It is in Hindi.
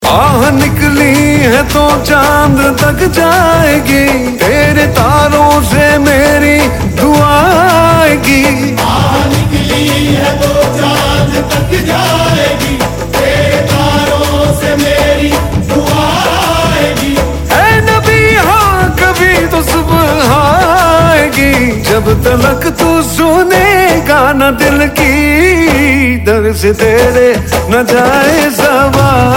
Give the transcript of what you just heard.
आह निकली है तो चांद तक जाएगी, तेरे तारों से मेरी दुआ आएगी। आह निकली है तो चांद तक जाएगी, तेरे तारों से मेरी दुआ आएगी। ऐ नबी हाँ कभी तो सुबह आएगी, जब तलक तू सुनेगा न दिल की, दर से तेरे न जाए सवाल।